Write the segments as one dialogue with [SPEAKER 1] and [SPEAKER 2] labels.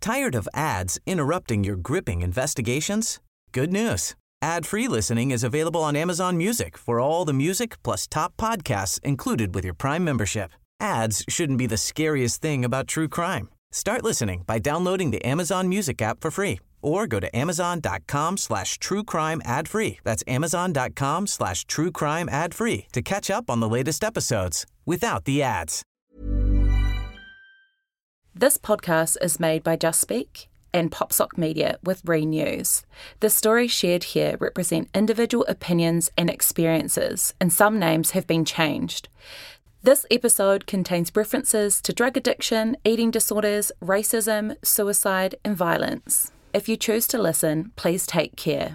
[SPEAKER 1] Tired of ads interrupting your gripping investigations? Good news. Ad-free listening is available on Amazon Music for all the music plus top podcasts included with your Prime membership. Ads shouldn't be the scariest thing about true crime. Start listening by downloading the Amazon Music app for free or go to amazon.com/truecrime ad-free. That's amazon.com/truecrime ad-free to catch up on the latest episodes without the ads.
[SPEAKER 2] This podcast is made by Just Speak and PopSock Media with Reen News. The stories shared here represent individual opinions and experiences, and some names have been changed. This episode contains references to drug addiction, eating disorders, racism, suicide, and violence. If you choose to listen, please take care.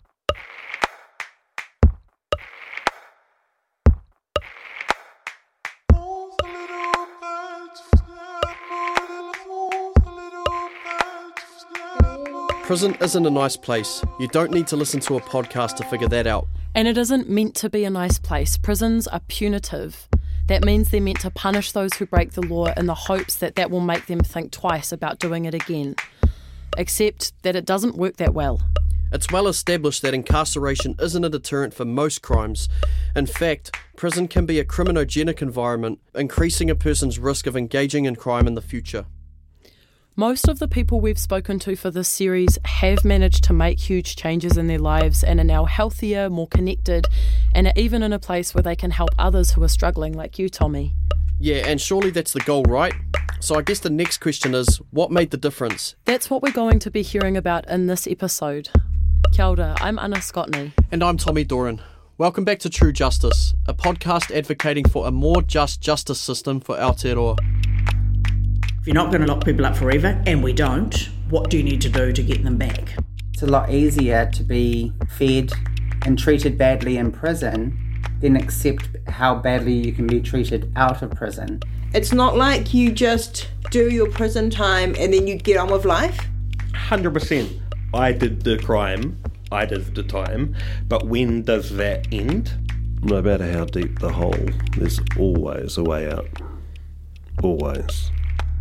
[SPEAKER 3] Prison isn't a nice place. You don't need to listen to a podcast to figure that out.
[SPEAKER 4] And it isn't meant to be a nice place. Prisons are punitive. That means they're meant to punish those who break the law in the hopes that that will make them think twice about doing it again. Except that it doesn't work that well.
[SPEAKER 3] It's well established that incarceration isn't a deterrent for most crimes. In fact, prison can be a criminogenic environment, increasing a person's risk of engaging in crime in the future.
[SPEAKER 4] Most of the people we've spoken to for this series have managed to make huge changes in their lives and are now healthier, more connected, and are even in a place where they can help others who are struggling, like you, Tommy.
[SPEAKER 3] Yeah, and surely that's the goal, right? So I guess the next question is, what made the difference?
[SPEAKER 4] That's what we're going to be hearing about in this episode. Kia ora, I'm Anna Scotney.
[SPEAKER 3] And I'm Tommy Doran. Welcome back to True Justice, a podcast advocating for a more just justice system for Aotearoa.
[SPEAKER 5] If you're not going to lock people up forever, and we don't, what do you need to do to get them back?
[SPEAKER 6] It's a lot easier to be fed and treated badly in prison than accept how badly you can be treated out of prison.
[SPEAKER 7] It's not like you just do your prison time and then you get on with life.
[SPEAKER 8] 100%. I did the crime, I did the time, but when does that end?
[SPEAKER 9] No matter how deep the hole, there's always a way out. Always.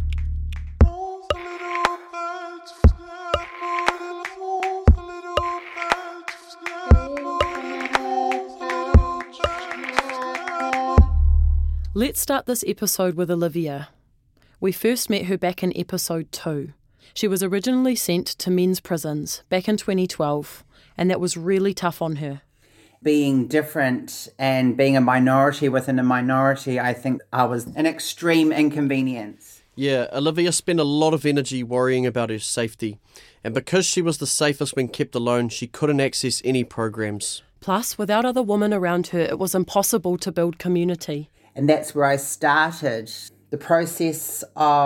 [SPEAKER 4] Let's start this episode with Olivia. We first met her back in episode 2. She was originally sent to men's prisons back in 2012, and that was really tough on her.
[SPEAKER 6] Being different and being a minority within a minority, I think I was an extreme inconvenience.
[SPEAKER 3] Yeah, Olivia spent a lot of energy worrying about her safety, and because she was the safest when kept alone, she couldn't access any programs.
[SPEAKER 4] Plus, without other women around her, it was impossible to build community.
[SPEAKER 6] And that's where I started the process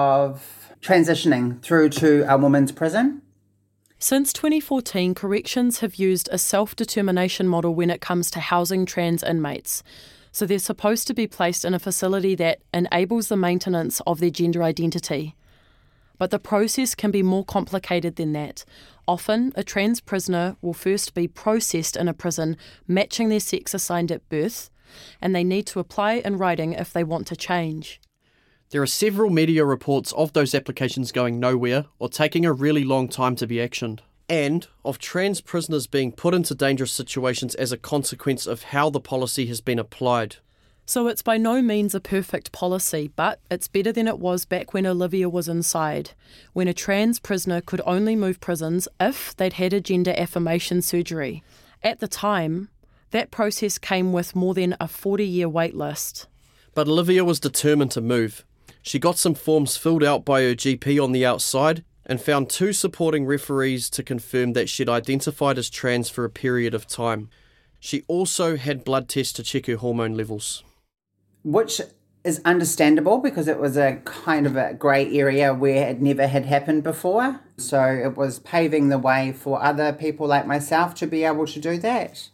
[SPEAKER 6] of transitioning through to a women's prison.
[SPEAKER 4] Since 2014, corrections have used a self-determination model when it comes to housing trans inmates. So they're supposed to be placed in a facility that enables the maintenance of their gender identity. But the process can be more complicated than that. Often, a trans prisoner will first be processed in a prison matching their sex assigned at birth, and they need to apply in writing if they want to change.
[SPEAKER 3] There are several media reports of those applications going nowhere or taking a really long time to be actioned, and of trans prisoners being put into dangerous situations as a consequence of how the policy has been applied.
[SPEAKER 4] So it's by no means a perfect policy, but it's better than it was back when Olivia was inside, when a trans prisoner could only move prisons if they'd had a gender affirmation surgery. At the time, that process came with more than a 40-year wait list.
[SPEAKER 3] But Olivia was determined to move. She got some forms filled out by her GP on the outside and found 2 supporting referees to confirm that she'd identified as trans for a period of time. She also had blood tests to check her hormone levels.
[SPEAKER 6] Which is understandable because it was a kind of a grey area where it never had happened before. So it was paving the way for other people like myself to be able to do that.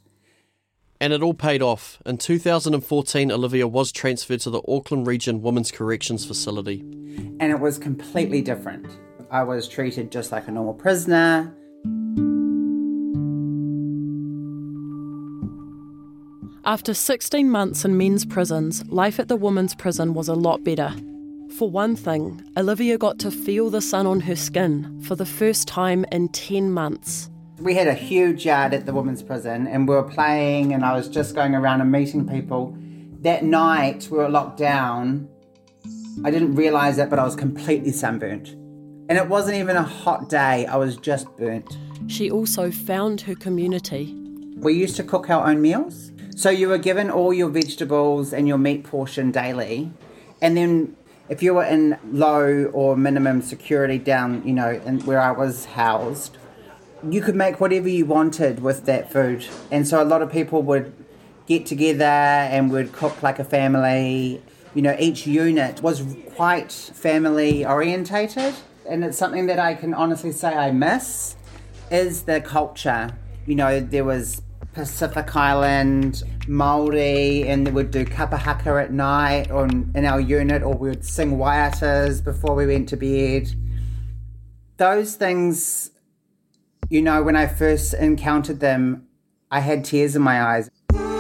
[SPEAKER 3] And it all paid off. In 2014, Olivia was transferred to the Auckland Region Women's Corrections Facility.
[SPEAKER 6] And it was completely different. I was treated just like a normal prisoner.
[SPEAKER 4] After 16 months in men's prisons, life at the women's prison was a lot better. For one thing, Olivia got to feel the sun on her skin for the first time in 10 months.
[SPEAKER 6] We had a huge yard at the women's prison and we were playing and I was just going around and meeting people. That night we were locked down. I didn't realise it, but I was completely sunburnt. And it wasn't even a hot day, I was just burnt.
[SPEAKER 4] She also found her community.
[SPEAKER 6] We used to cook our own meals. So you were given all your vegetables and your meat portion daily. And then if you were in low or minimum security down, where I was housed, you could make whatever you wanted with that food. And so a lot of people would get together and would cook like a family. Each unit was quite family orientated. And it's something that I can honestly say I miss is the culture. There was Pacific Island, Māori, and they would do kapa haka at night in our unit, or we would sing waiatas before we went to bed. Those things, when I first encountered them, I had tears in my eyes.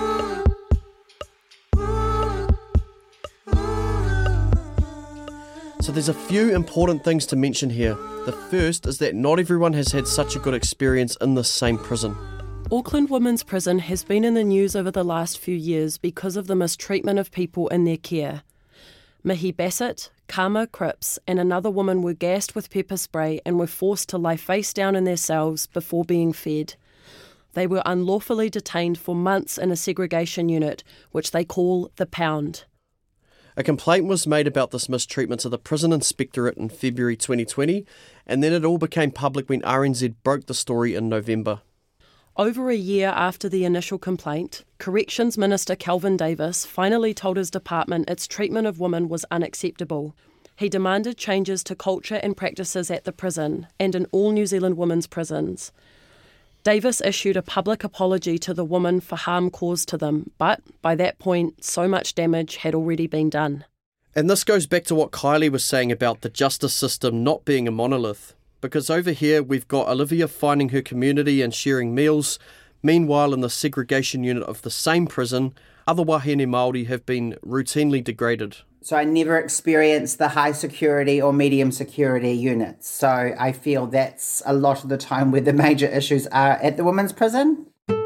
[SPEAKER 3] So there's a few important things to mention here. The first is that not everyone has had such a good experience in this same prison.
[SPEAKER 4] Auckland Women's Prison has been in the news over the last few years because of the mistreatment of people in their care. Mihi Bassett, Kama Cripps and another woman were gassed with pepper spray and were forced to lie face down in their cells before being fed. They were unlawfully detained for months in a segregation unit, which they call the Pound.
[SPEAKER 3] A complaint was made about this mistreatment to the Prison Inspectorate in February 2020, and then it all became public when RNZ broke the story in November.
[SPEAKER 4] Over a year after the initial complaint, Corrections Minister Kelvin Davis finally told his department its treatment of women was unacceptable. He demanded changes to culture and practices at the prison and in all New Zealand women's prisons. Davis issued a public apology to the women for harm caused to them, but by that point, so much damage had already been done.
[SPEAKER 3] And this goes back to what Kylie was saying about the justice system not being a monolith. Because over here, we've got Olivia finding her community and sharing meals. Meanwhile, in the segregation unit of the same prison, other wahine Māori have been routinely degraded.
[SPEAKER 6] So I never experienced the high security or medium security units. So I feel that's a lot of the time where the major issues are at the women's prison.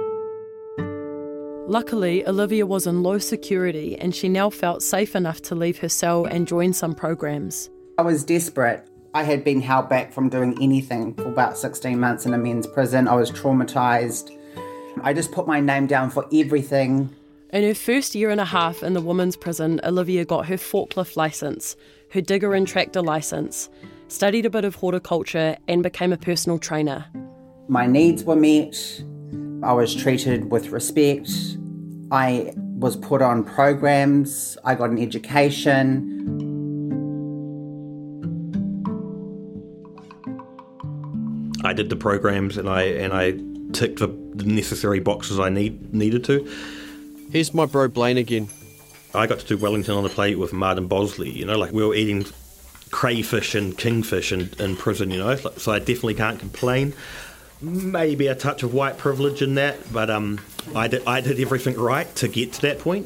[SPEAKER 4] Luckily, Olivia was in low security and she now felt safe enough to leave her cell and join some programs.
[SPEAKER 6] I was desperate. I had been held back from doing anything for about 16 months in a men's prison. I was traumatised. I just put my name down for everything.
[SPEAKER 4] In her first year and a half in the women's prison, Olivia got her forklift licence, her digger and tractor licence, studied a bit of horticulture and became a personal trainer.
[SPEAKER 6] My needs were met. I was treated with respect. I was put on programs. I got an education.
[SPEAKER 8] I did the programs and I ticked the necessary boxes I needed to.
[SPEAKER 3] Here's my bro Blaine again.
[SPEAKER 8] I got to do Wellington on a plate with Martin Bosley, we were eating crayfish and kingfish in prison, so I definitely can't complain. Maybe a touch of white privilege in that, but I did everything right to get to that point.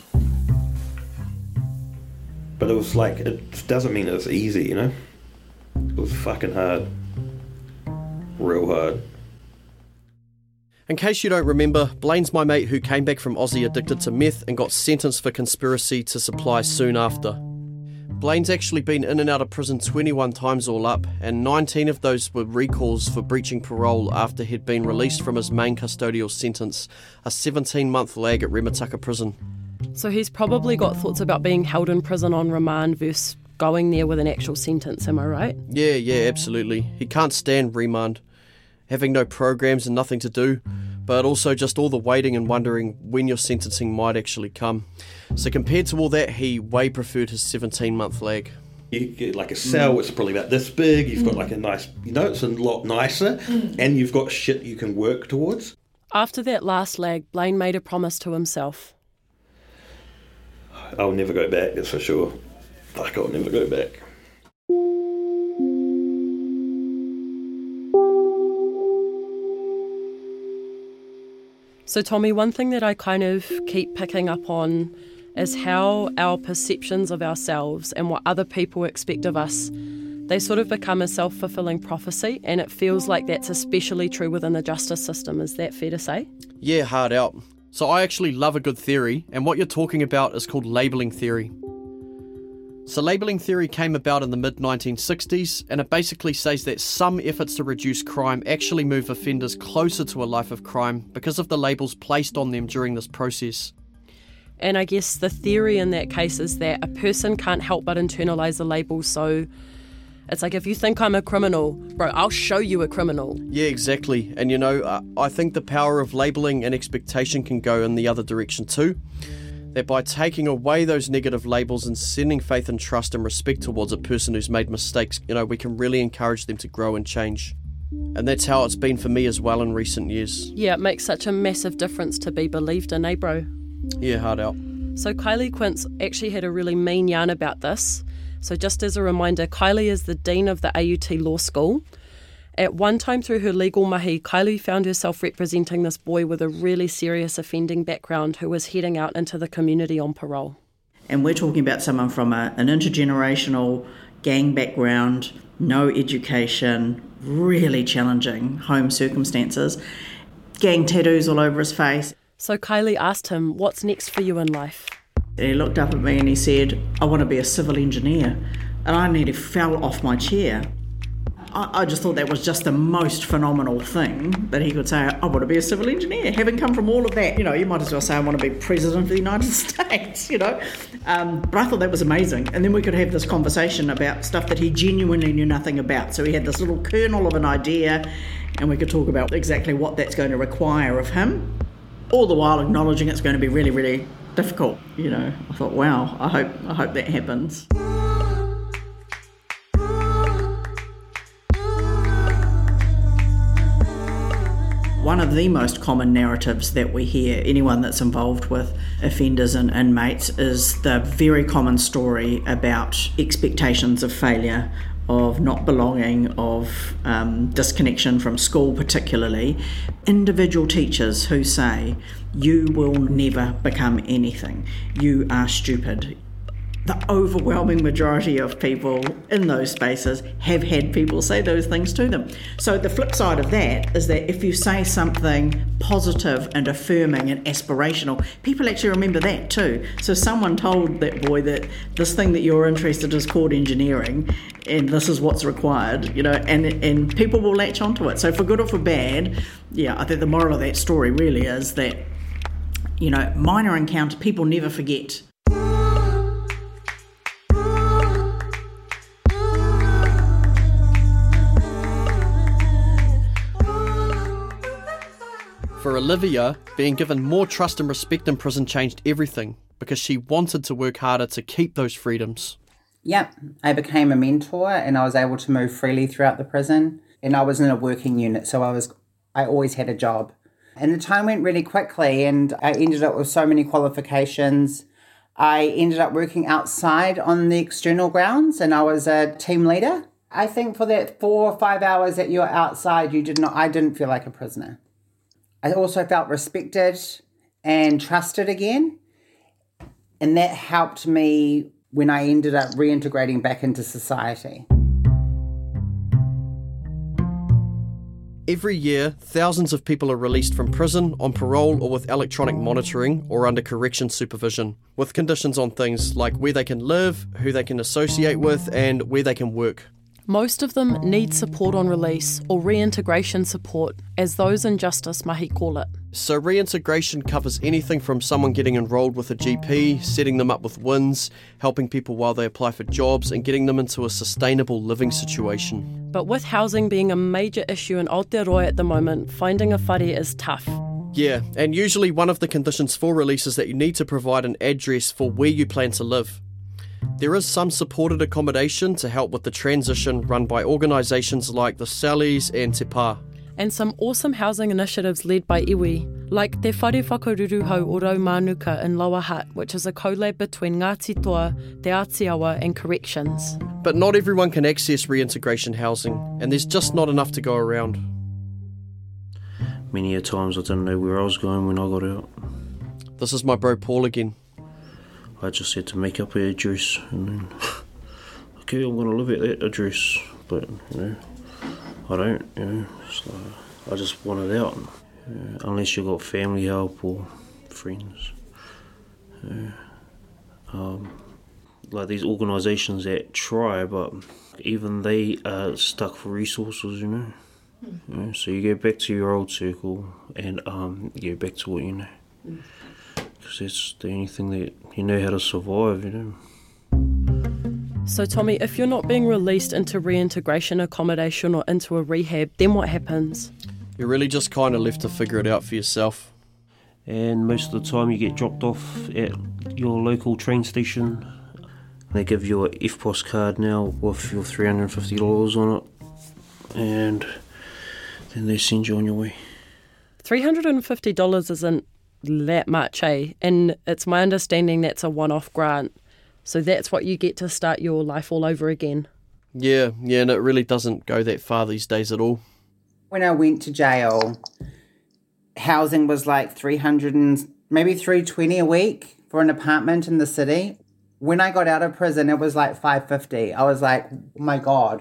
[SPEAKER 8] But it was it doesn't mean it's easy, It was fucking hard. Real hard.
[SPEAKER 3] In case you don't remember, Blaine's my mate who came back from Aussie addicted to meth and got sentenced for conspiracy to supply soon after. Blaine's actually been in and out of prison 21 times all up, and 19 of those were recalls for breaching parole after he'd been released from his main custodial sentence, a 17-month lag at Remataka prison.
[SPEAKER 4] So he's probably got thoughts about being held in prison on remand versus going there with an actual sentence, am I right?
[SPEAKER 3] Yeah, absolutely. He can't stand remand. Having no programs and nothing to do, but also just all the waiting and wondering when your sentencing might actually come. So compared to all that, he way preferred his 17-month lag.
[SPEAKER 8] You get a cell, it's probably about this big, you've got a nice, it's a lot nicer, and you've got shit you can work towards.
[SPEAKER 4] After that last lag, Blaine made a promise to himself.
[SPEAKER 8] I'll never go back, that's for sure. I'll never go back.
[SPEAKER 4] So Tommy, one thing that I kind of keep picking up on is how our perceptions of ourselves and what other people expect of us, they sort of become a self-fulfilling prophecy, and it feels like that's especially true within the justice system. Is that fair to say?
[SPEAKER 3] Yeah, hard out. So I actually love a good theory, and what you're talking about is called labelling theory. So labelling theory came about in the mid-1960s, and it basically says that some efforts to reduce crime actually move offenders closer to a life of crime because of the labels placed on them during this process.
[SPEAKER 4] And I guess the theory in that case is that a person can't help but internalise the label, so it's like, if you think I'm a criminal, bro, I'll show you a criminal.
[SPEAKER 3] Yeah, exactly. And you know, I think the power of labelling and expectation can go in the other direction too. That by taking away those negative labels and sending faith and trust and respect towards a person who's made mistakes, you know, we can really encourage them to grow and change. And that's how it's been for me as well in recent years.
[SPEAKER 4] Yeah, it makes such a massive difference to be believed in, eh, bro?
[SPEAKER 3] Yeah, hard out.
[SPEAKER 4] So Kylie Quince actually had a really mean yarn about this. So just as a reminder, Kylie is the Dean of the AUT Law School. At one time through her legal mahi, Kylie found herself representing this boy with a really serious offending background who was heading out into the community on parole.
[SPEAKER 5] And we're talking about someone from an intergenerational gang background, no education, really challenging home circumstances, gang tattoos all over his face.
[SPEAKER 4] So Kylie asked him, what's next for you in life?
[SPEAKER 5] And he looked up at me and he said, I want to be a civil engineer. And I nearly fell off my chair. I just thought that was just the most phenomenal thing that he could say, I want to be a civil engineer. Having come from all of that, you know, you might as well say I want to be president of the United States, you know. But I thought that was amazing. And then we could have this conversation about stuff that he genuinely knew nothing about. So he had this little kernel of an idea, and we could talk about exactly what that's going to require of him, all the while acknowledging it's going to be really, really difficult. You know, I thought, wow, I hope that happens. One of the most common narratives that we hear, anyone that's involved with offenders and inmates, is the very common story about expectations of failure, of not belonging, of disconnection from school particularly. Individual teachers who say, you will never become anything, you are stupid. The overwhelming majority of people in those spaces have had people say those things to them. So the flip side of that is that if you say something positive and affirming and aspirational, people actually remember that too. So someone told that boy that this thing that you're interested in is called engineering and this is what's required, you know, and people will latch onto it. So for good or for bad, yeah, I think the moral of that story really is that, you know, minor encounter, people never forget.
[SPEAKER 3] For Olivia, being given more trust and respect in prison changed everything because she wanted to work harder to keep those freedoms.
[SPEAKER 6] Yep, I became a mentor and I was able to move freely throughout the prison. And I was in a working unit, so I always had a job. And the time went really quickly and I ended up with so many qualifications. I ended up working outside on the external grounds and I was a team leader. I think for that 4 or 5 hours that you were outside, I didn't feel like a prisoner. I also felt respected and trusted again. And that helped me when I ended up reintegrating back into society.
[SPEAKER 3] Every year, thousands of people are released from prison on parole or with electronic monitoring or under correction supervision, with conditions on things like where they can live, who they can associate with, and where they can work.
[SPEAKER 4] Most of them need support on release, or reintegration support, as those in justice mahi call it.
[SPEAKER 3] So reintegration covers anything from someone getting enrolled with a GP, setting them up with WINS, helping people while they apply for jobs, and getting them into a sustainable living situation.
[SPEAKER 4] But with housing being a major issue in Aotearoa at the moment, finding a whare is tough.
[SPEAKER 3] Yeah, and usually one of the conditions for release is that you need to provide an address for where you plan to live. There is some supported accommodation to help with the transition run by organisations like the Sallies and Te Pā.
[SPEAKER 4] And some awesome housing initiatives led by iwi, like Te Whare Whakaruru Hau o Raumanuka in Lower Hutt, which is a collab between Ngāti Toa, Te Ātiawa and Corrections.
[SPEAKER 3] But not everyone can access reintegration housing, and there's just not enough to go around.
[SPEAKER 9] Many a times I didn't know where I was going when I got out.
[SPEAKER 3] This is my bro Paul again.
[SPEAKER 10] I just had to make up an address, and then, okay, I'm going to live at that address, but, I don't, so I just want it out, unless you've got family help or friends. Like these organisations that try, but even they are stuck for resources, so you go back to your old circle and you go back to what you know. Because that's the only thing that you know how to survive,
[SPEAKER 4] So Tommy, if you're not being released into reintegration accommodation or into a rehab, then what happens?
[SPEAKER 3] You're really just kind of left to figure it out for yourself.
[SPEAKER 10] And most of the time you get dropped off at your local train station. They give you a EFTPOS card now with your $350 on it, and then they send you on your way.
[SPEAKER 4] $350 isn't that much, eh? And it's my understanding that's a one-off grant. So that's what you get to start your life all over again.
[SPEAKER 3] Yeah, and it really doesn't go that far these days at all.
[SPEAKER 6] When I went to jail, housing was like $300 and maybe $320 a week for an apartment in the city. When I got out of prison, it was like $550. I was like, oh my God.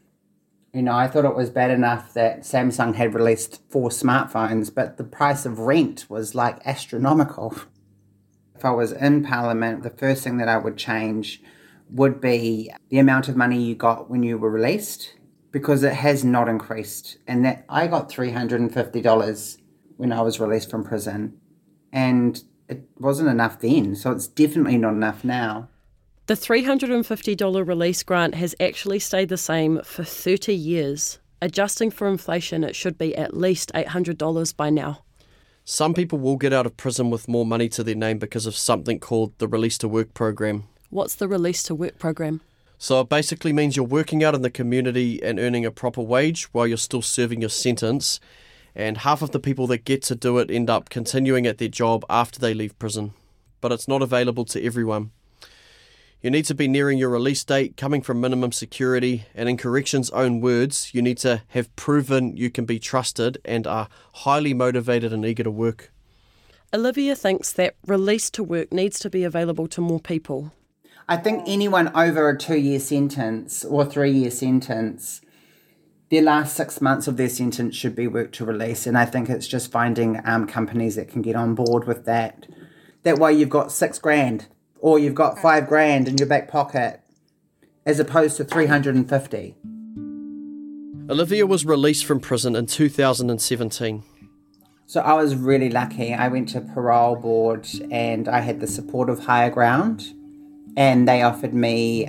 [SPEAKER 6] I thought it was bad enough that Samsung had released 4 smartphones, but the price of rent was like astronomical. If I was in Parliament, the first thing that I would change would be the amount of money you got when you were released, because it has not increased. And that I got $350 when I was released from prison, and it wasn't enough then, so it's definitely not enough now.
[SPEAKER 4] The $350 release grant has actually stayed the same for 30 years. Adjusting for inflation, it should be at least $800 by now.
[SPEAKER 3] Some people will get out of prison with more money to their name because of something called the Release to Work program.
[SPEAKER 4] What's the Release to Work program?
[SPEAKER 3] So it basically means you're working out in the community and earning a proper wage while you're still serving your sentence. And half of the people that get to do it end up continuing at their job after they leave prison. But it's not available to everyone. You need to be nearing your release date, coming from minimum security, and in corrections' own words, you need to have proven you can be trusted and are highly motivated and eager to work.
[SPEAKER 4] Olivia thinks that Release to Work needs to be available to more people.
[SPEAKER 6] I think anyone over a 2-year sentence or 3-year sentence, their last 6 months of their sentence should be work to release, and I think it's just finding companies that can get on board with that. That way you've got $6,000 or you've got $5,000 in your back pocket, as opposed to $350.
[SPEAKER 3] Olivia was released from prison in 2017.
[SPEAKER 6] So I was really lucky. I went to parole board and I had the support of Higher Ground, and they offered me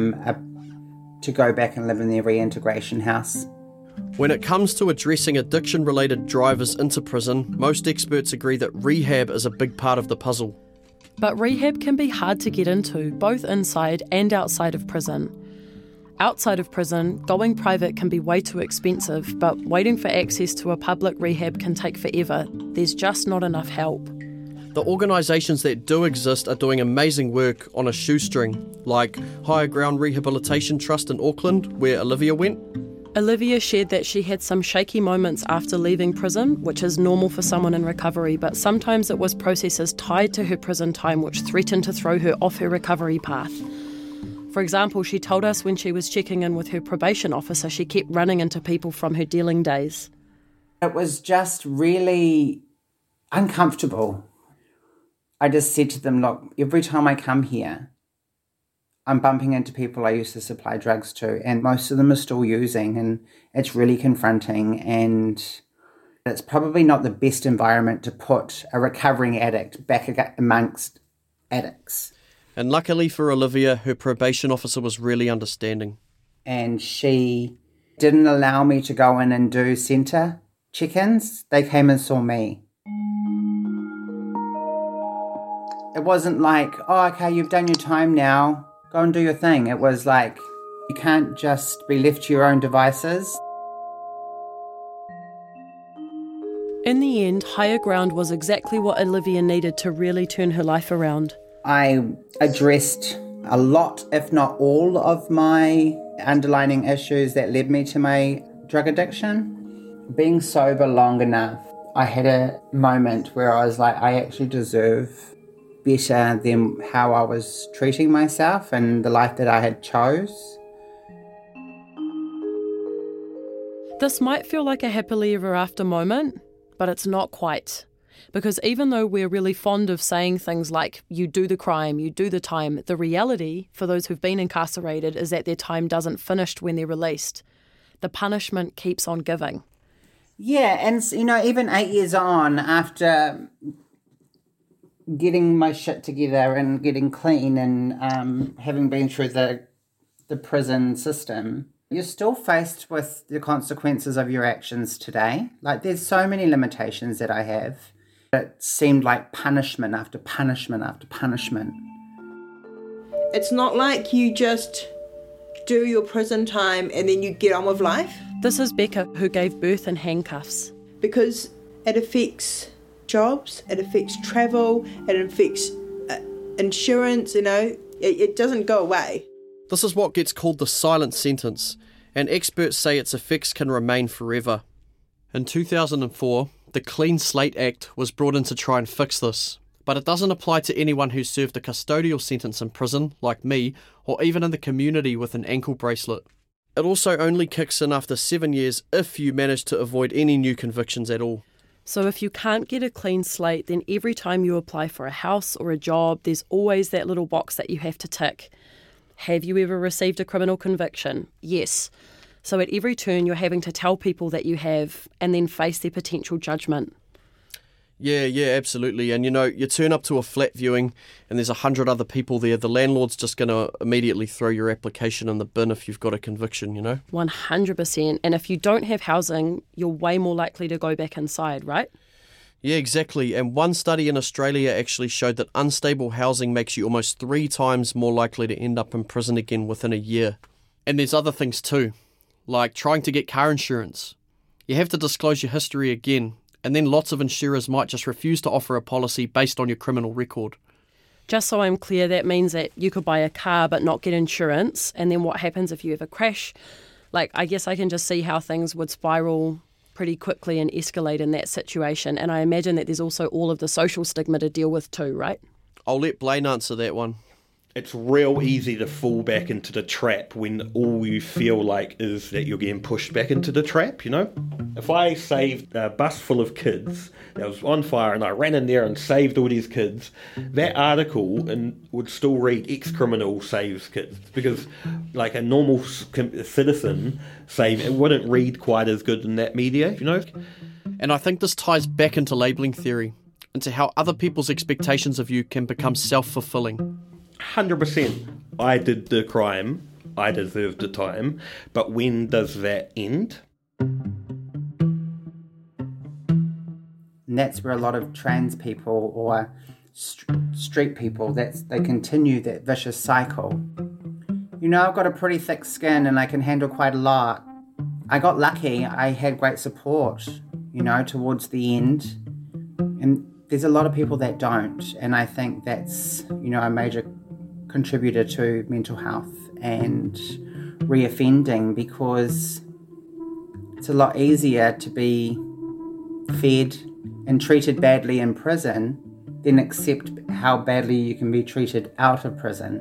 [SPEAKER 6] to go back and live in their reintegration house.
[SPEAKER 3] When it comes to addressing addiction-related drivers into prison, most experts agree that rehab is a big part of the puzzle.
[SPEAKER 4] But rehab can be hard to get into, both inside and outside of prison. Outside of prison, going private can be way too expensive, but waiting for access to a public rehab can take forever. There's just not enough help.
[SPEAKER 3] The organisations that do exist are doing amazing work on a shoestring, like Higher Ground Rehabilitation Trust in Auckland, where Olivia went.
[SPEAKER 4] Olivia shared that she had some shaky moments after leaving prison, which is normal for someone in recovery, but sometimes it was processes tied to her prison time which threatened to throw her off her recovery path. For example, she told us when she was checking in with her probation officer, she kept running into people from her dealing days.
[SPEAKER 6] It was just really uncomfortable. I just said to them, look, every time I come here, I'm bumping into people I used to supply drugs to, and most of them are still using, and it's really confronting, and it's probably not the best environment to put a recovering addict back amongst addicts.
[SPEAKER 3] And luckily for Olivia, her probation officer was really understanding.
[SPEAKER 6] And she didn't allow me to go in and do centre check-ins. They came and saw me. It wasn't like, oh, okay, you've done your time now, go and do your thing. It was like, you can't just be left to your own devices.
[SPEAKER 4] In the end, Higher Ground was exactly what Olivia needed to really turn her life around.
[SPEAKER 6] I addressed a lot, if not all, of my underlying issues that led me to my drug addiction. Being sober long enough, I had a moment where I was like, I actually deserve better than how I was treating myself and the life that I had chose.
[SPEAKER 4] This might feel like a happily ever after moment, but it's not quite. Because even though we're really fond of saying things like, you do the crime, you do the time, the reality for those who've been incarcerated is that their time doesn't finish when they're released. The punishment keeps on giving.
[SPEAKER 6] Yeah, and even 8 years on, after getting my shit together and getting clean and having been through the prison system, you're still faced with the consequences of your actions today. Like, there's so many limitations that I have. It seemed like punishment after punishment after punishment.
[SPEAKER 7] It's not like you just do your prison time and then you get on with life.
[SPEAKER 4] This is Becca, who gave birth in handcuffs.
[SPEAKER 7] Because it affects jobs, it affects travel, it affects insurance, it doesn't go away.
[SPEAKER 3] This is what gets called the silent sentence, and experts say its effects can remain forever. In 2004, the Clean Slate Act was brought in to try and fix this, but it doesn't apply to anyone who served a custodial sentence in prison, like me, or even in the community with an ankle bracelet. It also only kicks in after 7 years if you manage to avoid any new convictions at all.
[SPEAKER 4] So if you can't get a clean slate, then every time you apply for a house or a job, there's always that little box that you have to tick. Have you ever received a criminal conviction? Yes. So at every turn, you're having to tell people that you have and then face their potential judgment.
[SPEAKER 3] Yeah, absolutely. And you turn up to a flat viewing and there's 100 other people there. The landlord's just going to immediately throw your application in the bin if you've got a conviction,
[SPEAKER 4] 100%. And if you don't have housing, you're way more likely to go back inside, right?
[SPEAKER 3] Yeah, exactly. And one study in Australia actually showed that unstable housing makes you almost 3 times more likely to end up in prison again within a year. And there's other things too, like trying to get car insurance. You have to disclose your history again. And then lots of insurers might just refuse to offer a policy based on your criminal record.
[SPEAKER 4] Just so I'm clear, that means that you could buy a car but not get insurance. And then what happens if you have a crash? I guess I can just see how things would spiral pretty quickly and escalate in that situation. And I imagine that there's also all of the social stigma to deal with too, right?
[SPEAKER 3] I'll let Blaine answer that one.
[SPEAKER 8] It's real easy to fall back into the trap when all you feel like is that you're getting pushed back into the trap, If I saved a bus full of kids that was on fire and I ran in there and saved all these kids, that article would still read ex-criminal saves kids, because like a normal citizen it wouldn't read quite as good in that media,
[SPEAKER 3] And I think this ties back into labelling theory, into how other people's expectations of you can become self-fulfilling.
[SPEAKER 8] 100%. I did the crime, I deserved the time, but when does that end?
[SPEAKER 6] And that's where a lot of trans people or street people, they continue that vicious cycle. I've got a pretty thick skin and I can handle quite a lot. I got lucky. I had great support, towards the end. And there's a lot of people that don't. And I think that's, a major contributor to mental health and reoffending, because it's a lot easier to be fed and treated badly in prison than accept how badly you can be treated out of prison.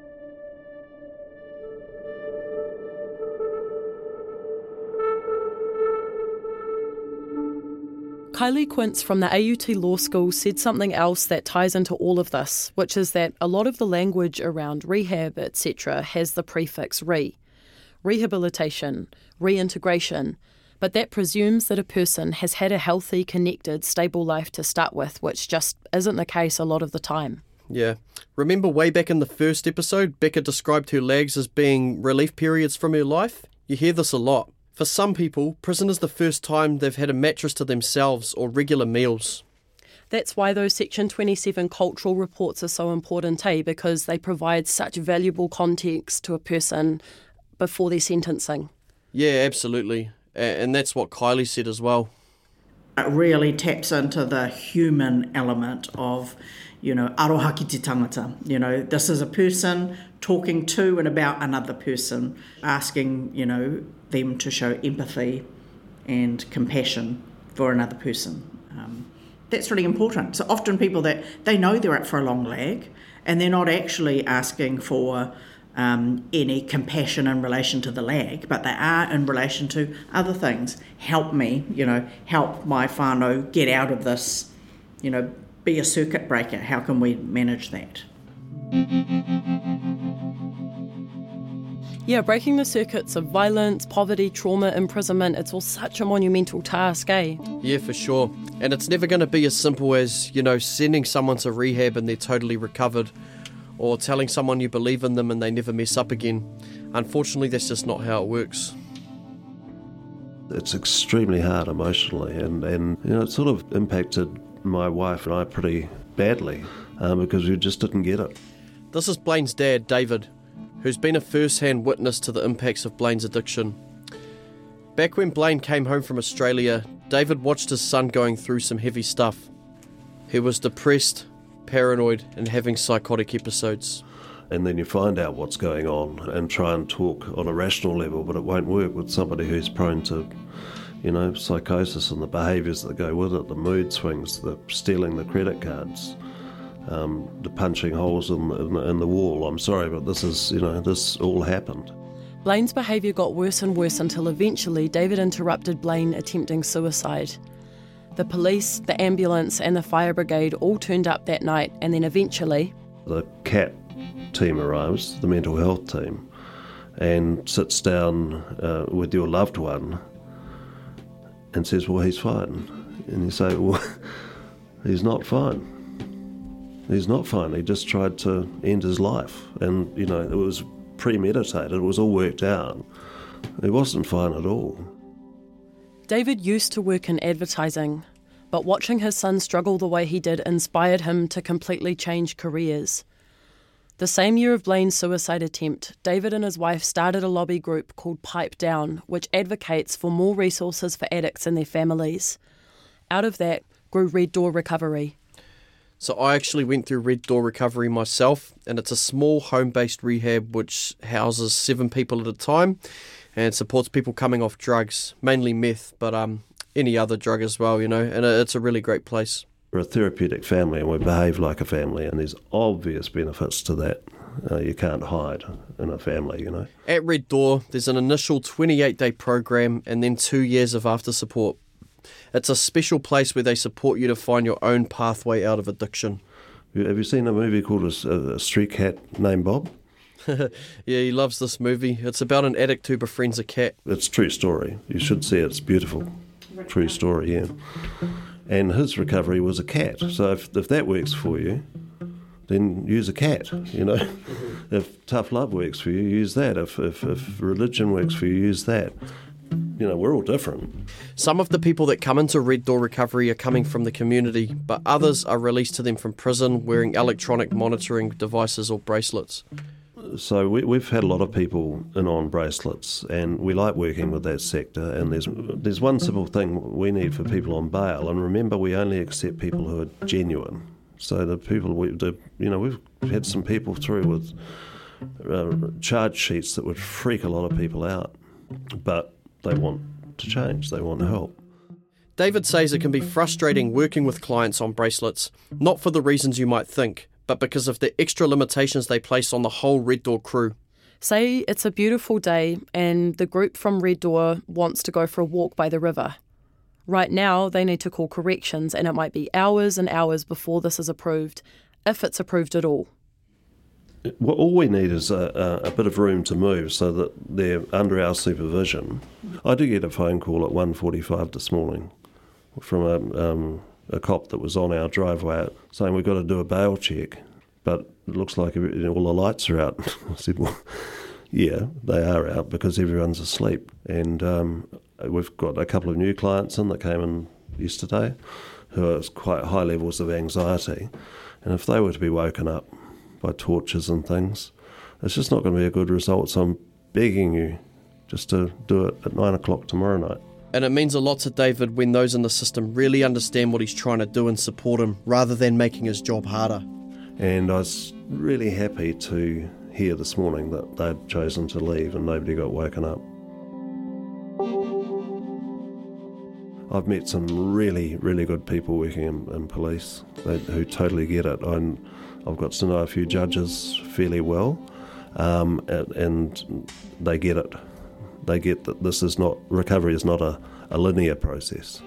[SPEAKER 4] Kylie Quince from the AUT Law School said something else that ties into all of this, which is that a lot of the language around rehab, etc., has the prefix re. Rehabilitation, reintegration, but that presumes that a person has had a healthy, connected, stable life to start with, which just isn't the case a lot of the time.
[SPEAKER 3] Yeah. Remember way back in the first episode, Becca described her lags as being relief periods from her life? You hear this a lot. For some people, prison is the first time they've had a mattress to themselves or regular meals.
[SPEAKER 4] That's why those Section 27 cultural reports are so important, because they provide such valuable context to a person before their sentencing.
[SPEAKER 3] Yeah, absolutely. And that's what Kylie said as well.
[SPEAKER 5] It really taps into the human element of, aroha ki te tangata. This is a person talking to and about another person, asking, them to show empathy and compassion for another person. That's really important. So often people that they know they're up for a long lag and they're not actually asking for any compassion in relation to the lag, but they are in relation to other things. Help me, help my whānau get out of this, be a circuit breaker. How can we manage that?
[SPEAKER 4] Yeah, breaking the circuits of violence, poverty, trauma, imprisonment, it's all such a monumental task, eh?
[SPEAKER 3] Yeah, for sure. And it's never going to be as simple as, sending someone to rehab and they're totally recovered, or telling someone you believe in them and they never mess up again. Unfortunately, that's just not how it works.
[SPEAKER 9] It's extremely hard emotionally, and it sort of impacted my wife and I pretty badly because we just didn't get it.
[SPEAKER 3] This is Blaine's dad, David, who's been a first-hand witness to the impacts of Blaine's addiction. Back when Blaine came home from Australia, David watched his son going through some heavy stuff. He was depressed, paranoid, and having psychotic episodes.
[SPEAKER 9] And then you find out what's going on and try and talk on a rational level, but it won't work with somebody who's prone to, psychosis and the behaviours that go with it, the mood swings, the stealing the credit cards, the punching holes in the wall. I'm sorry, but this all happened.
[SPEAKER 4] Blaine's behaviour got worse and worse until eventually David interrupted Blaine attempting suicide. The police, the ambulance and the fire brigade all turned up that night, and then eventually
[SPEAKER 9] the CAT team arrives, the mental health team, and sits down with your loved one and says, well, he's fine. And you say, well, he's not fine. He's not fine. He just tried to end his life. And, it was premeditated. It was all worked out. He wasn't fine at all.
[SPEAKER 4] David used to work in advertising, but watching his son struggle the way he did inspired him to completely change careers. The same year of Blaine's suicide attempt, David and his wife started a lobby group called Pipe Down, which advocates for more resources for addicts and their families. Out of that grew Red Door Recovery.
[SPEAKER 3] So I actually went through Red Door Recovery myself, and it's a small home-based rehab which houses 7 people at a time and supports people coming off drugs, mainly meth, but any other drug as well, and it's a really great place.
[SPEAKER 9] We're a therapeutic family and we behave like a family, and there's obvious benefits to that. You can't hide in a family,
[SPEAKER 3] At Red Door, there's an initial 28-day program and then 2 years of after support. It's a special place where they support you to find your own pathway out of addiction.
[SPEAKER 9] Have you seen a movie called A Street Cat Named Bob?
[SPEAKER 3] Yeah, he loves this movie. It's about an addict who befriends a cat.
[SPEAKER 9] It's a true story. You should see it. It's beautiful. True story, yeah. And his recovery was a cat. So if that works for you, then use a cat, If tough love works for you, use that. If religion works for you, use that. We're all different.
[SPEAKER 3] Some of the people that come into Red Door Recovery are coming from the community, but others are released to them from prison wearing electronic monitoring devices or bracelets.
[SPEAKER 9] So we've had a lot of people in on bracelets, and we like working with that sector. And there's one simple thing we need for people on bail, and remember, we only accept people who are genuine. So the people we've had some people through with charge sheets that would freak a lot of people out, but they want to change. They want help.
[SPEAKER 3] David says it can be frustrating working with clients on bracelets, not for the reasons you might think, but because of the extra limitations they place on the whole Red Door crew.
[SPEAKER 4] Say it's a beautiful day and the group from Red Door wants to go for a walk by the river. Right now, they need to call corrections, and it might be hours and hours before this is approved, if it's approved at all.
[SPEAKER 9] Well, all we need is a bit of room to move so that they're under our supervision. I did get a phone call at 1:45 this morning from a cop that was on our driveway saying we've got to do a bail check, but it looks like all the lights are out. I said, well, yeah, they are out because everyone's asleep. And we've got a couple of new clients in that came in yesterday who are quite high levels of anxiety. And if they were to be woken up by torches and things, it's just not going to be a good result. So I'm begging you just to do it at 9 o'clock tomorrow night.
[SPEAKER 3] And it means a lot to David when those in the system really understand what he's trying to do and support him, rather than making his job harder.
[SPEAKER 9] And I was really happy to hear this morning that they'd chosen to leave and nobody got woken up. I've met some really, really good people working in police who totally get it. I've got to know a few judges fairly well, and they get it. They get that recovery is not a linear process.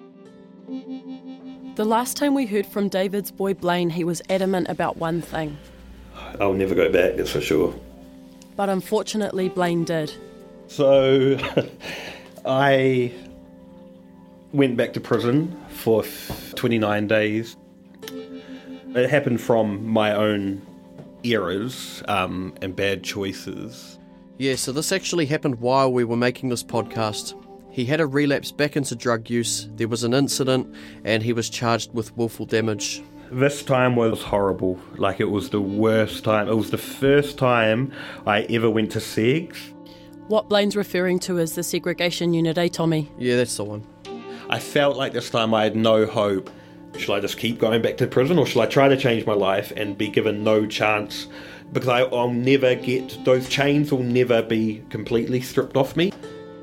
[SPEAKER 4] The last time we heard from David's boy Blaine, he was adamant about one thing.
[SPEAKER 8] I'll never go back, that's for sure.
[SPEAKER 4] But unfortunately, Blaine did.
[SPEAKER 8] So I went back to prison for 29 days. It happened from my own errors and bad choices.
[SPEAKER 3] Yeah, so this actually happened while we were making this podcast. He had a relapse back into drug use, there was an incident, and he was charged with willful damage.
[SPEAKER 8] This time was horrible. Like, it was the worst time. It was the first time I ever went to SEGS.
[SPEAKER 4] What Blaine's referring to is the segregation unit, eh, Tommy?
[SPEAKER 3] Yeah, that's the one.
[SPEAKER 8] I felt like this time I had no hope. Should I just keep going back to prison, or should I try to change my life and be given no chance? Because I'll never get, those chains will never be completely stripped off me.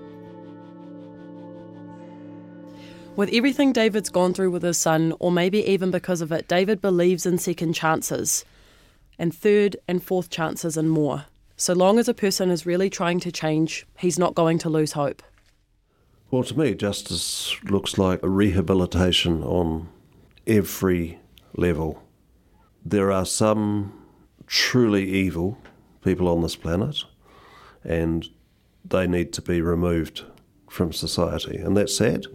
[SPEAKER 4] With everything David's gone through with his son, or maybe even because of it, David believes in second chances, and third and fourth chances and more. So long as a person is really trying to change, he's not going to lose hope.
[SPEAKER 9] Well, to me, justice looks like a rehabilitation on every level. There are some truly evil people on this planet, and they need to be removed from society, and that's sad.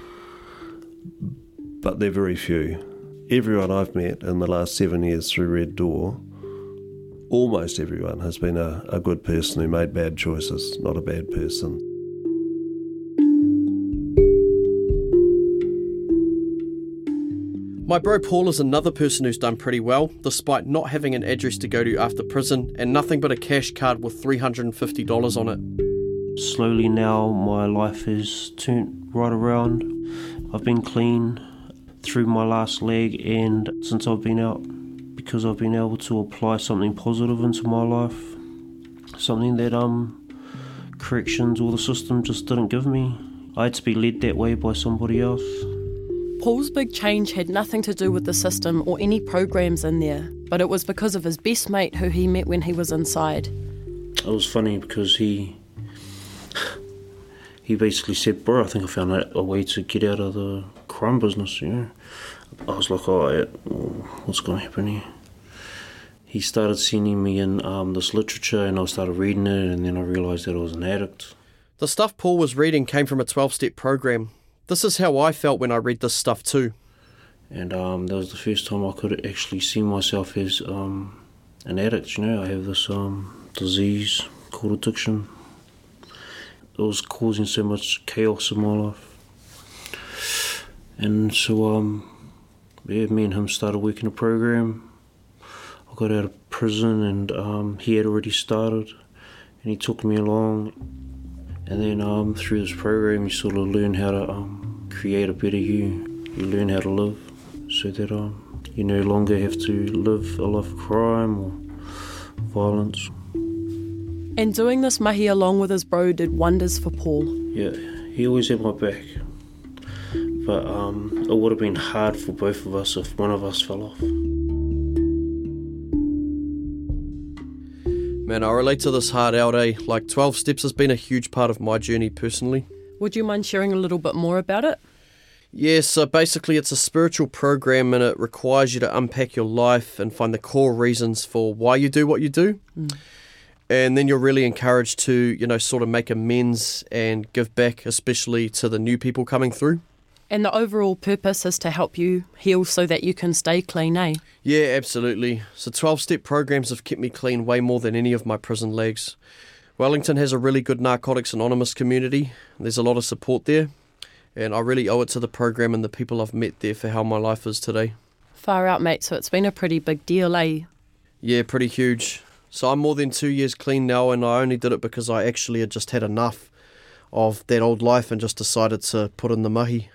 [SPEAKER 9] But they're very few. Everyone I've met in the last 7 years through Red Door, almost everyone has been a good person who made bad choices, not a bad person.
[SPEAKER 3] My bro Paul is another person who's done pretty well, despite not having an address to go to after prison and nothing but a cash card with $350 on it.
[SPEAKER 10] Slowly now my life has turned right around. I've been clean through my last leg, and since I've been out, because I've been able to apply something positive into my life, something that corrections or the system just didn't give me. I had to be led that way by somebody else.
[SPEAKER 4] Paul's big change had nothing to do with the system or any programs in there, but it was because of his best mate who he met when he was inside.
[SPEAKER 10] It was funny because he basically said, bro, I think I found a way to get out of the crime business, you know. I was like, what's going to happen here? He started sending me in this literature, and I started reading it, and then I realised that I was an addict.
[SPEAKER 3] The stuff Paul was reading came from a 12-step program. This is how I felt when I read this stuff too.
[SPEAKER 10] And that was the first time I could actually see myself as an addict, you know. I have this disease called addiction. It was causing so much chaos in my life. And so, me and him started working a program. I got out of prison, and he had already started, and he took me along. And then through this program, you sort of learn how to create a better you. You learn how to live, so that you no longer have to live a life of crime or violence.
[SPEAKER 4] And doing this mahi along with his bro did wonders for Paul.
[SPEAKER 10] Yeah, he always had my back. But it would have been hard for both of us if one of us fell off.
[SPEAKER 3] Man, I relate to this hard out, eh? Like 12 Steps has been a huge part of my journey personally.
[SPEAKER 4] Would you mind sharing a little bit more about it?
[SPEAKER 3] Yeah, so basically it's a spiritual program, and it requires you to unpack your life and find the core reasons for why you do what you do. And then you're really encouraged to, you know, sort of make amends and give back, especially to the new people coming through.
[SPEAKER 4] And the overall purpose is to help you heal so that you can stay clean, eh?
[SPEAKER 3] Yeah, absolutely. So 12-step programs have kept me clean way more than any of my prison legs. Wellington has a really good Narcotics Anonymous community. There's a lot of support there, and I really owe it to the program and the people I've met there for how my life is today.
[SPEAKER 4] Far out, mate, so it's been a pretty big deal, eh?
[SPEAKER 3] Yeah, pretty huge. So I'm more than 2 years clean now, and I only did it because I actually had just had enough of that old life and just decided to put in the mahi.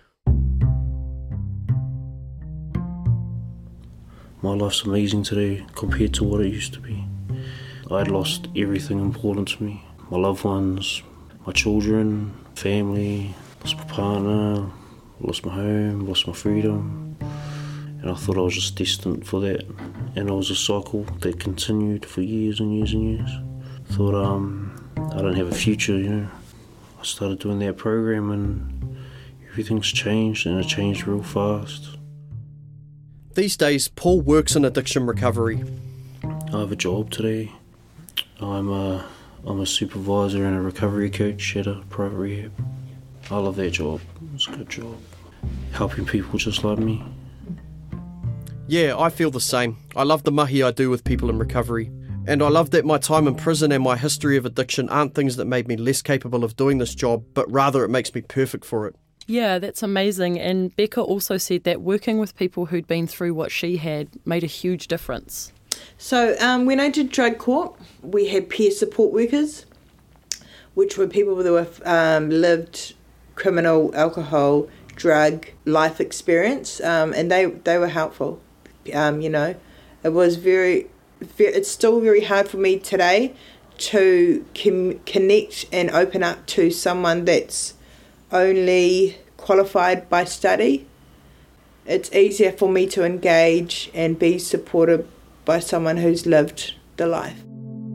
[SPEAKER 10] My life's amazing today compared to what it used to be. I'd lost everything important to me. My loved ones, my children, family, lost my partner, lost my home, lost my freedom, and I thought I was just destined for that. And it was a cycle that continued for years and years and years. I thought I don't have a future, you know. I started doing that program and everything's changed, and it changed real fast.
[SPEAKER 3] These days, Paul works in addiction recovery.
[SPEAKER 10] I have a job today. I'm a supervisor and a recovery coach at a private rehab. I love that job. It's a good job. Helping people just like me.
[SPEAKER 3] Yeah, I feel the same. I love the mahi I do with people in recovery. And I love that my time in prison and my history of addiction aren't things that made me less capable of doing this job, but rather it makes me perfect for it.
[SPEAKER 4] Yeah, that's amazing. And Becca also said that working with people who'd been through what she had made a huge difference.
[SPEAKER 7] So when I did drug court, we had peer support workers, which were people that were lived criminal, alcohol, drug, life experience, and they were helpful. You know, it was it's still very hard for me today to connect and open up to someone that's only qualified by study. It's easier for me to engage and be supported by someone who's lived the life.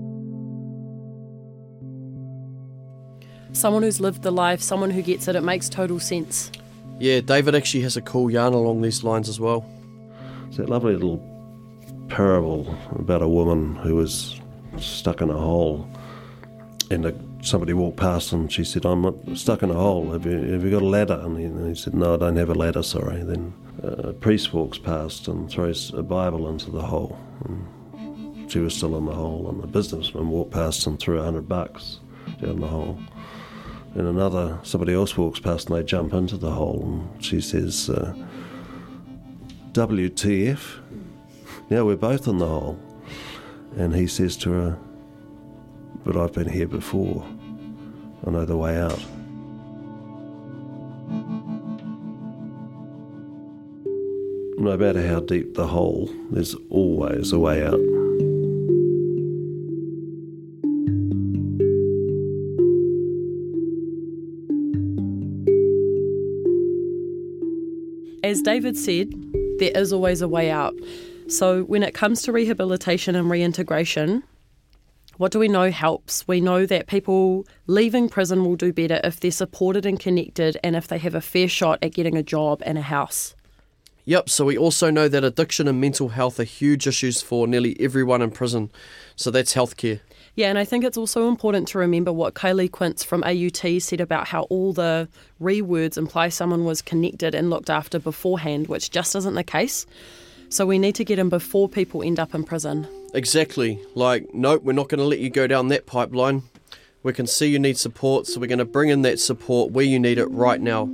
[SPEAKER 4] Someone who's lived the life, someone who gets it, it makes total sense.
[SPEAKER 3] Yeah, David actually has a cool yarn along these lines as well.
[SPEAKER 9] It's that lovely little parable about a woman who was stuck in a hole, and somebody walked past and she said, "I'm not stuck in a hole, have you got a ladder?" And he said, "No, I don't have a ladder, sorry." Then a priest walks past and throws a Bible into the hole, and she was still in the hole, and the businessman walked past and threw $100 down the hole. And somebody else walks past and they jump into the hole, and she says, "WTF, now we're both in the hole." And he says to her, "But I've been here before, I know the way out." No matter how deep the hole, there's always a way out.
[SPEAKER 4] As David said, there is always a way out. So when it comes to rehabilitation and reintegration, what do we know helps? We know that people leaving prison will do better if they're supported and connected, and if they have a fair shot at getting a job and a house.
[SPEAKER 3] Yep, so we also know that addiction and mental health are huge issues for nearly everyone in prison. So that's healthcare.
[SPEAKER 4] Yeah, and I think it's also important to remember what Kylie Quince from AUT said about how all the words imply someone was connected and looked after beforehand, which just isn't the case. So we need to get in before people end up in prison.
[SPEAKER 3] Exactly. Like, nope, we're not going to let you go down that pipeline. We can see you need support, so we're going to bring in that support where you need it right now.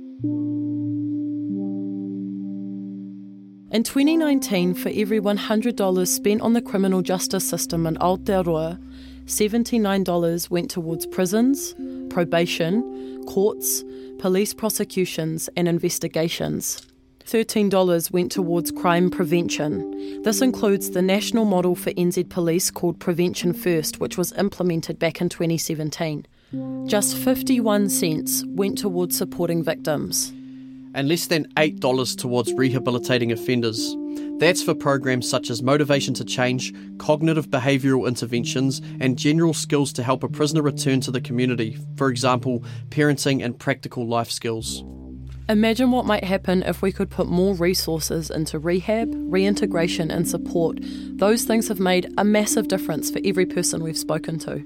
[SPEAKER 4] In 2019, for every $100 spent on the criminal justice system in Aotearoa, $79 went towards prisons, probation, courts, police prosecutions and investigations. $13 went towards crime prevention. This includes the national model for NZ Police called Prevention First, which was implemented back in 2017. Just 51 cents went towards supporting victims.
[SPEAKER 3] And less than $8 towards rehabilitating offenders. That's for programs such as Motivation to Change, cognitive behavioural interventions, and general skills to help a prisoner return to the community, for example, parenting and practical life skills.
[SPEAKER 4] Imagine what might happen if we could put more resources into rehab, reintegration and support. Those things have made a massive difference for every person we've spoken to.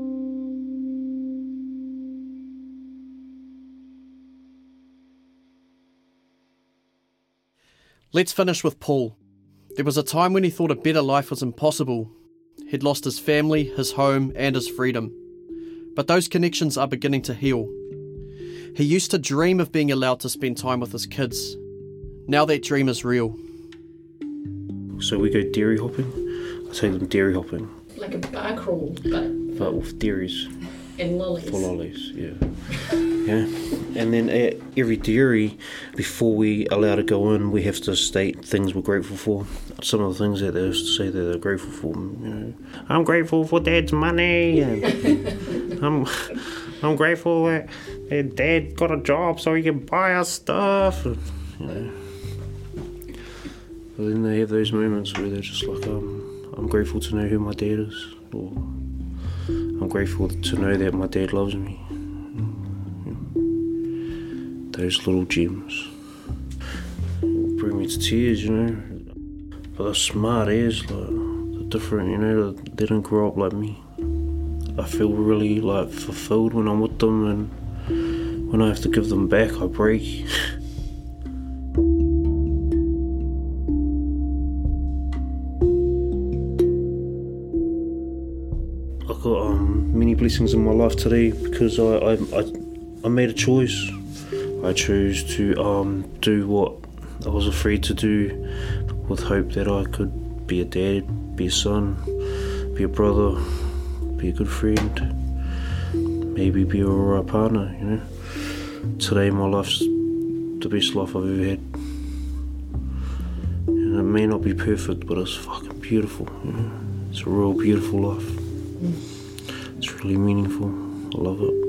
[SPEAKER 3] Let's finish with Paul. There was a time when he thought a better life was impossible. He'd lost his family, his home, and his freedom. But those connections are beginning to heal. He used to dream of being allowed to spend time with his kids. Now that dream is real.
[SPEAKER 10] So we go dairy hopping. I take them dairy hopping.
[SPEAKER 11] Like a bar crawl,
[SPEAKER 10] but with dairies.
[SPEAKER 11] And lollies.
[SPEAKER 10] For lollies, yeah. Yeah. And then at every dairy, before we allow to go in, we have to state things we're grateful for. Some of the things that they used to say that they're grateful for. You know, I'm grateful for Dad's money. And I'm grateful that their dad got a job so he can buy us stuff. And, you know. But then they have those moments where they're just like, I'm grateful to know who my dad is, or I'm grateful to know that my dad loves me. Those little gems bring me to tears, you know. But they're smart as, like, they're different, you know. They didn't grow up like me. I feel really like fulfilled when I'm with them, and when I have to give them back, I break. I got many blessings in my life today because I made a choice. I chose to do what I was afraid to do, with hope that I could be a dad, be a son, be a brother, be a good friend, maybe be a right partner, you know. Today my life's the best life I've ever had. And it may not be perfect, but it's fucking beautiful, you know. It's a real beautiful life. It's really meaningful. I love it.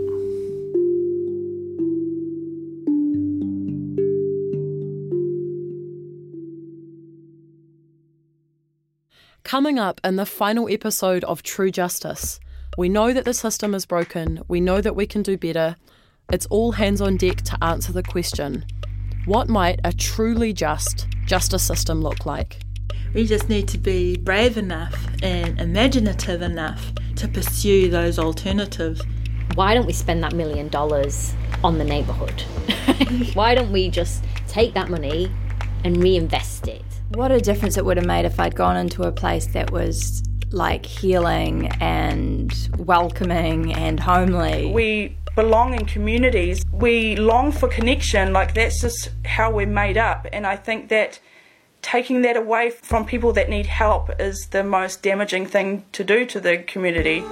[SPEAKER 4] Coming up in the final episode of True Justice, we know that the system is broken, we know that we can do better. It's all hands on deck to answer the question, what might a truly just justice system look like?
[SPEAKER 12] We just need to be brave enough and imaginative enough to pursue those alternatives.
[SPEAKER 13] Why don't we spend that $1 million on the neighbourhood? Why don't we just take that money and reinvest it?
[SPEAKER 14] What a difference it would have made if I'd gone into a place that was like healing and welcoming and homely.
[SPEAKER 15] We belong in communities. We long for connection. Like, that's just how we're made up. And I think that taking that away from people that need help is the most damaging thing to do to the community.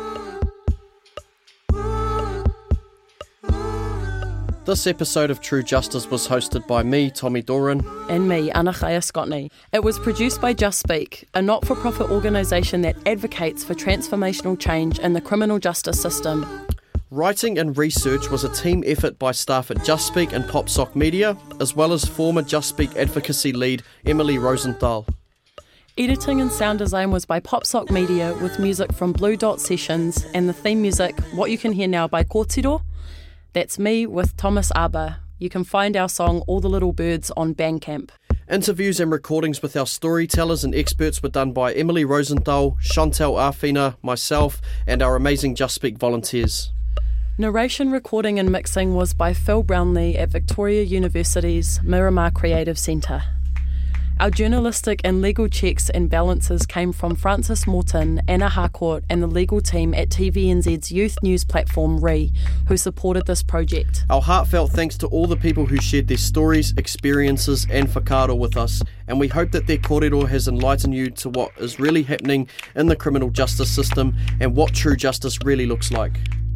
[SPEAKER 3] This episode of True Justice was hosted by me, Tommy Doran.
[SPEAKER 4] And me, Anachaya Scotney. It was produced by Just Speak, a not-for-profit organisation that advocates for transformational change in the criminal justice system.
[SPEAKER 3] Writing and research was a team effort by staff at Just Speak and PopSock Media, as well as former Just Speak advocacy lead Emily Rosenthal.
[SPEAKER 4] Editing and sound design was by PopSock Media, with music from Blue Dot Sessions, and the theme music, What You Can Hear Now by Kōtiro. That's me with Thomas Aber. You can find our song All the Little Birds on Bandcamp.
[SPEAKER 3] Interviews and recordings with our storytellers and experts were done by Emily Rosenthal, Chantal Arfina, myself, and our amazing Just Speak volunteers.
[SPEAKER 4] Narration, recording and mixing was by Phil Brownlee at Victoria University's Miramar Creative Centre. Our journalistic and legal checks and balances came from Francis Morton, Anna Harcourt and the legal team at TVNZ's youth news platform RE, who supported this project.
[SPEAKER 3] Our heartfelt thanks to all the people who shared their stories, experiences and whakaaro with us, and we hope that their kōrero has enlightened you to what is really happening in the criminal justice system and what true justice really looks like.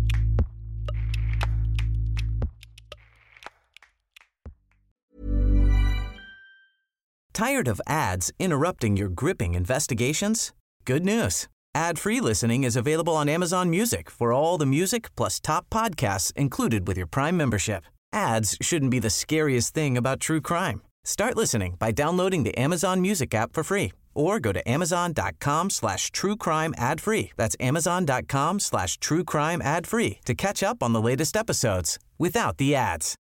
[SPEAKER 1] Tired of ads interrupting your gripping investigations? Good news. Ad-free listening is available on Amazon Music for all the music plus top podcasts included with your Prime membership. Ads shouldn't be the scariest thing about true crime. Start listening by downloading the Amazon Music app for free or go to amazon.com/truecrime ad-free. That's amazon.com/truecrime ad-free to catch up on the latest episodes without the ads.